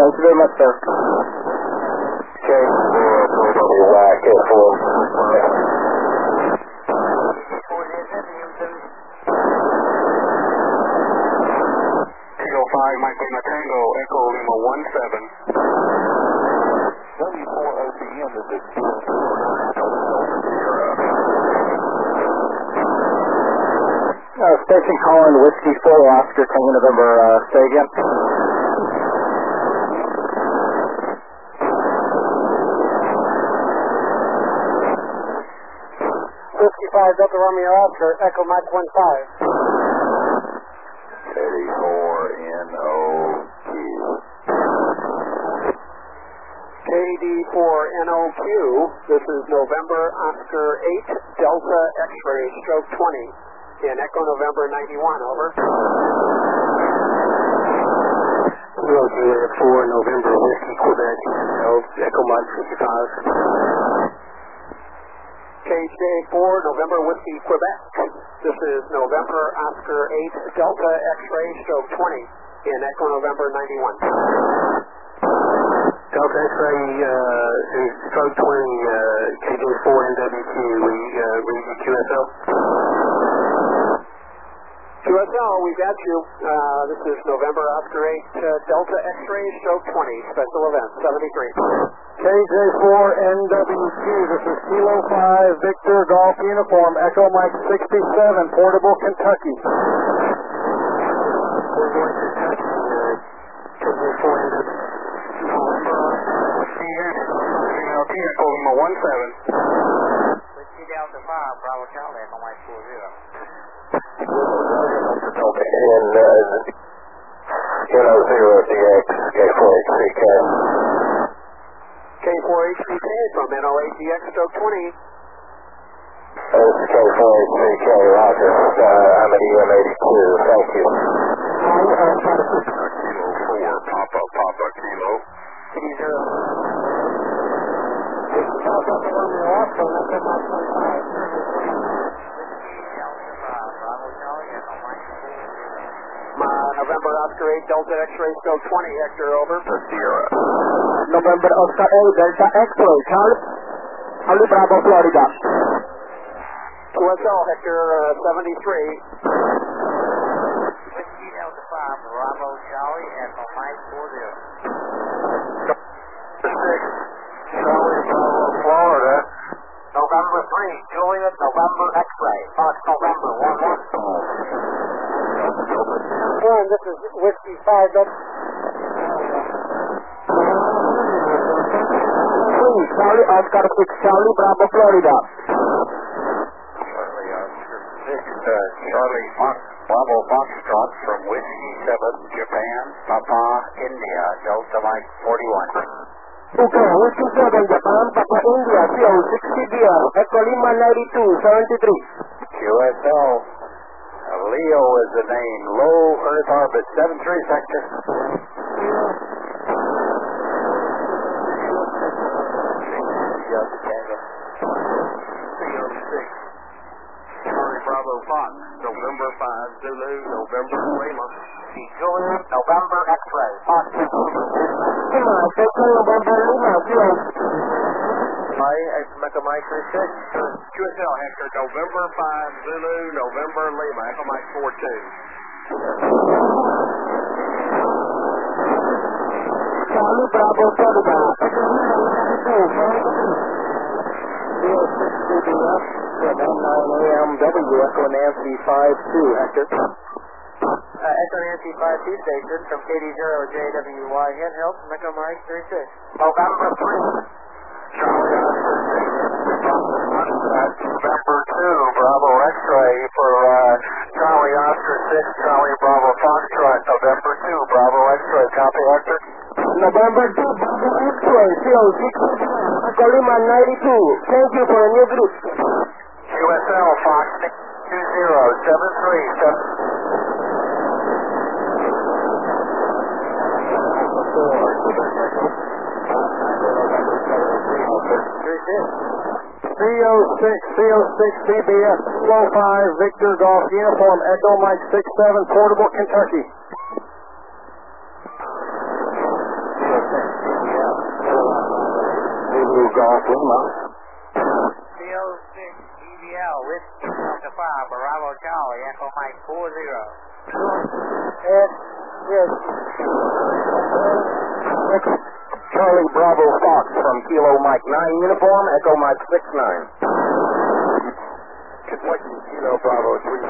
Thank you very much, sir. Eagle 5, Mike Lima Tango, Echo Lima 17. W4OCM, this is Station calling Whiskey 4 Oscar Tango November, say again. Whiskey 5 Delta Romeo Oscar, Echo Mike 15. Eddie 4NOQ. KD4NOQ, this is November Oscar 8 Delta X-ray stroke 20 in Echo November 91, over. Roger 4 November Whiskey Quebec, Echo Mike 55. KJ4 November Whiskey Quebec, this is November Oscar 8 Delta X-ray stroke 20 in Echo November 91. Delta X-ray stroke 20, KJ4 NWQ, we read the QSL. QSL, we got you. This is November Oscar 8 Delta X-ray stroke 20, special event 73. KJ4 NWQ, this is Kilo 5 Victor Golf Uniform, Echo Mike 67, Portable, Kentucky. We're going to KJ4 NWQ. Echo Lima 17. Whiskey Delta 5, Bravo Charlie, Echo Mike 40. And NO0DX, K4HCK. K4HCK from NOATX stroke 20. This is K4HCK, Roger. I'm at EM82, thank you. Kilo 4, Papa, Kilo. City 0. November Oscar 8 Delta X-ray stroke 20, Hector, over. Sierra. November Oscar 8 Delta X-ray, Charlie Bravo, Florida. QSL, Hector 73. Whiskey Delta 5, Bravo Charlie, Echo Mike 40. 6, Charlie Bravo, Florida. November 3, Juliet, November X-ray, Fox November 11. This is Whiskey 5 Delta. Charlie Oscar 6, Charlie Bravo, Florida. Charlie Oscar 6, Charlie Bravo Foxtrot from Whiskey 7, Japan, Papa, India, Delta Mike 41. Okay, Whiskey 7, Japan, Papa, India, CO 60DR, Echo Lima 92, 73. QSL, Leo is the name, low Earth orbit, 73 sector. Charlie Bravo Fox, November 5, Zulu, November Lima. Juliet, November X-ray, Fox Lima, Echo November Lima, CO. Hi, Echo Mike 36. QSL Hector, November 5, Zulu, November Lima, Echo Mike 42. Charlie Bravo, Florida. CBS, 9 a.m. W, Echo Nancy 52, Hector. Echo Nancy 52 station from KD0JWY, handheld from Echo Mike 36. November 3. Charlie Oscar 6, November 2, Bravo X-ray for Charlie Oscar 6, Charlie Bravo Foxtrot, November 2, Bravo X-ray, copy Hector? November 2, Bravo X-ray, CO 60, Echo Lima 92. Thank you for a new group. QSL Fox 2073. CO6 CBS, Kilo 5 Victor Golf Uniform, Echo Mike 67, Portable, Kentucky. Lima. CO6 EVL with Delta 5, Bravo Charlie, Echo Mike 40. Yes. Charlie Bravo Fox from Kilo Mike 9 uniform, Echo Mike 69. Kentucky, Kilo Bravo 3.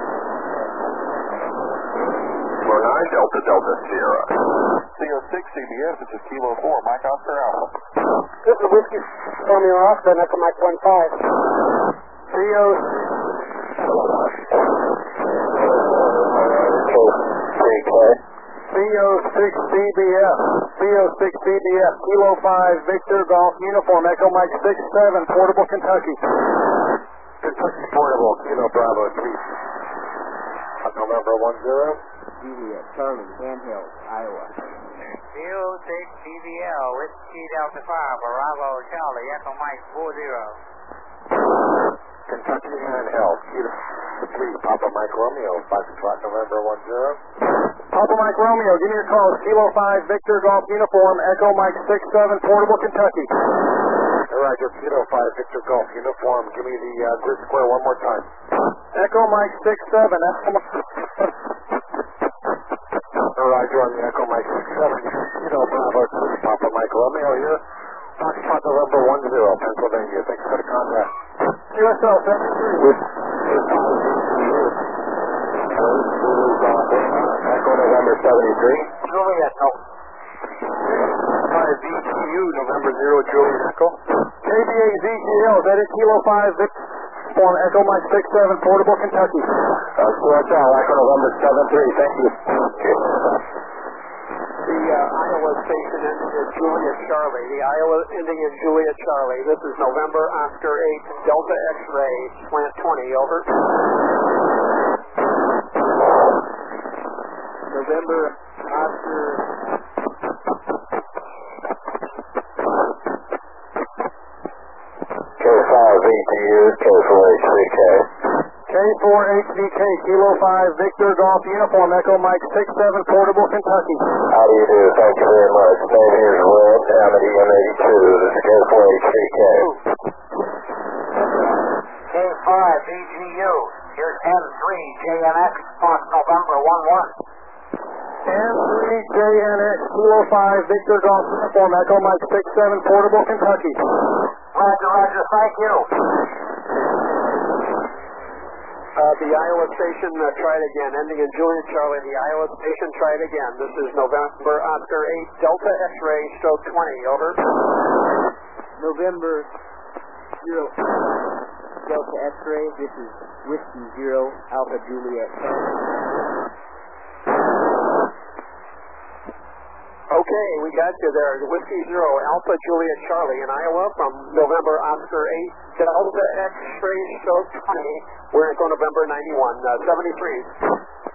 Kilo 9, Delta Delta Sierra. CO6 CBS, this is Kilo 4, Mike Oscar Alpha. This is Whiskey Romeo Oscar, Echo Mike 15. CO6 CBS, Kilo 5 Victor Golf uniform, Echo Mike 67, Portable, Kentucky. Kentucky Portable, Kilo Bravo 3. November 10. Juliet, Charlie, Van Hills, Iowa. CO6 DVL with Delta 5, Bravo Charlie, Echo Mike 40. Kentucky handheld, Kilo 3, Papa Mike Romeo, Foxtrot, November 10. Papa Mike Romeo, give me your call. Kilo 5 Victor Golf uniform, Echo Mike 67, Portable, Kentucky. Roger, Kilo 5 Victor Golf uniform, give me the grid square one more time. Echo Mike 67, Roger on the Echo Mike 67, Kilo Bravo 2, Papa Mike Romeo here, Foxtrot, November 10, Pennsylvania. Thanks for the contact. USL 73. Echo November 73. Juliet, no. 5 VTU, November 0, Juliet Echo. KBA ZGL, that is Kilo 5 Victor uniform, Echo Mike 67, Portable, Kentucky. QSL, Echo November 73, thank you. The Iowa station ending in Juliet Charlie. The Iowa ending in Juliet Charlie. This is November Oscar 8 Delta X-ray slant 20. Over. November Oscar. K5 VTU, K4 HVK. K4 HVK, Kilo 5 Victor Golf uniform, Echo Mike 67, Portable, Kentucky. How do you do? Thank you very much. Name here is Will, Amity M82. This is K4 HVK. K5 VGU, here's M3 JNX, Fox November 11. M3 JNX, Kilo 5 Victor Golf uniform, Echo Mike 67, Portable, Kentucky. Roger, thank you. The Iowa station tried again, ending in Juliet Charlie. The Iowa station tried again. This is November Oscar 8 Delta X-ray stroke 20. Over. November 0 Delta X-ray. This is Whiskey 0 Alpha Juliet. Okay, we got you there. Whiskey 0 Alpha Juliet Charlie in Iowa from November Oscar 8 Delta X-ray stroke 20. We're at November 91, 73.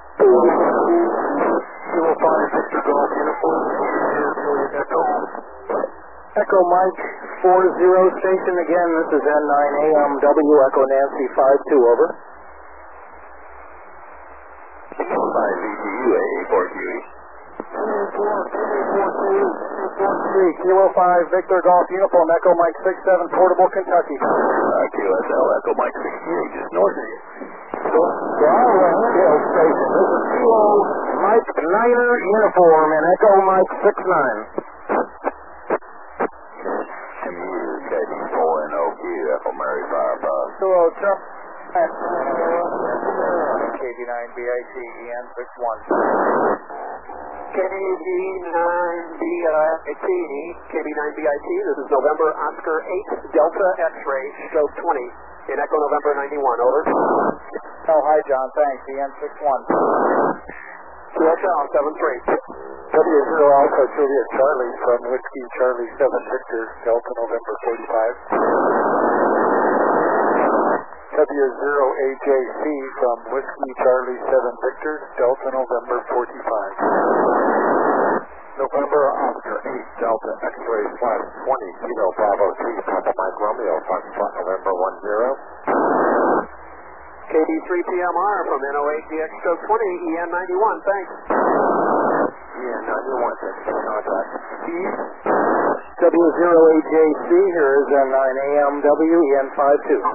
Kilo 5 Victor Golf uniform, Juliet Echo. Echo Mike 40 station again. This is N9AMW Echo Nancy 52, over. Kilo 5 VTU, AA4QE. Kilo 5 Victor Golf uniform, Echo Mike 67, Portable, Kentucky. QSL, Echo Mike 68, just north of you. Hill station. This is Kilo Mike 9er uniform and Echo Mike 69. MU, KD4 and OQ, Echo Mary 55. Hello, Chuck. KB9BIT EN61. KB9BIT, this is November Oscar 8 Delta X-ray stroke 20 in Echo November 91, over. Oh, hi, John, thanks, EN61. QSL 73. W0 Alpha Juliet Charlie from Whiskey Charlie 7 Victor, Delta November 45. W0 AJC from Whiskey Charlie 7 Victor, Delta November 45. November Oscar 8 Delta X-ray flight 20 Kilo Bravo 3 Papa Mike Romeo, Foxtrot November 10. KD3PMR from NO8 DX stroke 20 EN91, thanks. EN91, thanks for the contact. W08JC, here is 9AMW, EN52. 1-1.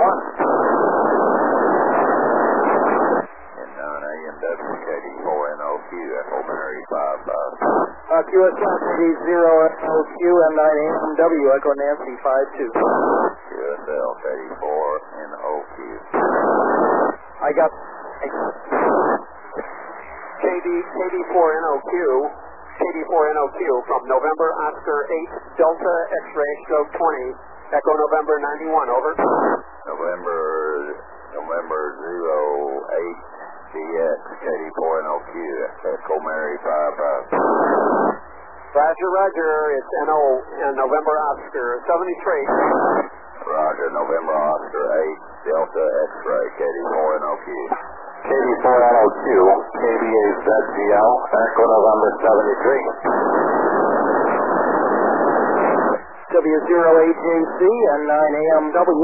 And 9AMW, KD4NOQ, Echo Mary 55. QSL KD0NOQ and 9AMW, Echo Nancy 52. QSL KD4NOQ. I got KD4NOQ from November Oscar 8 Delta X-ray stroke 20, Echo November 91, over. November 08 DX, KD4NOQ, Echo Mary 55. Roger, Roger, it's NO and November Oscar 73. Roger, November Oscar 8 Delta X-ray, KD4NOQ. KD4NOQ, KD8ZGL, Echo November 73. W08JC and 9AMW.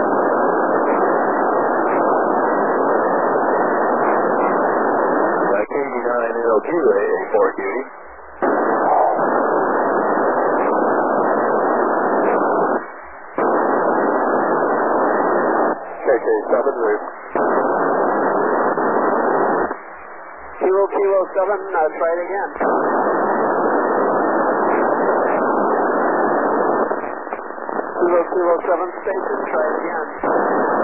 KD9NOQ, AA4 Cutie. KK7 Route. Kilo 7, try it again. Kilo 7 station, try it again.